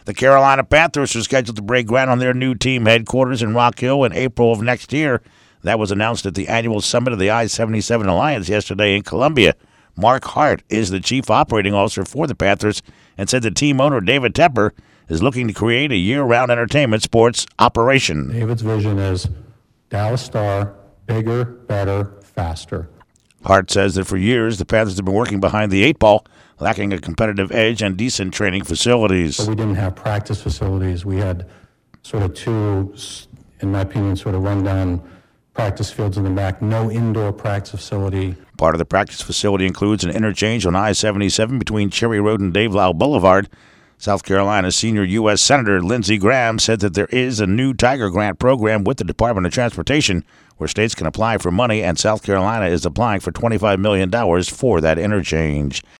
The Carolina Panthers are scheduled to break ground on their new team headquarters in Rock Hill in April of next year. That was announced at the annual summit of the I-77 Alliance yesterday in Columbia. Mark Hart is the chief operating officer for the Panthers and said the team owner, David Tepper, is looking to create a year-round entertainment sports operation. David's vision is Dallas Star, bigger, better, faster. Hart says that for years the Panthers have been working behind the eight ball, lacking a competitive edge and decent training facilities. So we didn't have practice facilities. We had sort of two, in my opinion, sort of rundown practice fields in the back, no indoor practice facility. Part of the practice facility includes an interchange on I-77 between Cherry Road and Dave Lyle Boulevard. South Carolina's senior U.S. Senator Lindsey Graham said that there is a new Tiger Grant program with the Department of Transportation where states can apply for money, and South Carolina is applying for $25 million for that interchange.